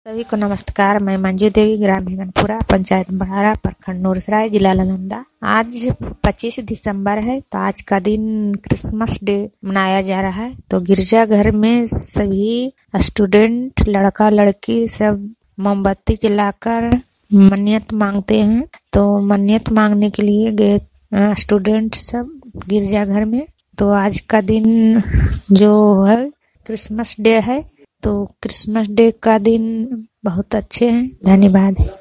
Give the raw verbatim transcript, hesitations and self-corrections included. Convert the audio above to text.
सभी को नमस्कार। मैं मंजू देवी, ग्राम हिगनपुरा, पंचायत बड़ारा, प्रखंड नूरसराय, जिला नालंदा। आज पच्चीस दिसंबर है, तो आज का दिन क्रिसमस डे मनाया जा रहा है। तो गिरजा घर में सभी स्टूडेंट, लड़का लड़की सब मोमबत्ती जलाकर मन्नत मांगते हैं। तो मन्नत मांगने के लिए गए स्टूडेंट सब गिरजा घर में। तो आज का दिन जो है क्रिसमस डे है। तो क्रिसमस डे का दिन बहुत अच्छे हैं। धन्यवाद।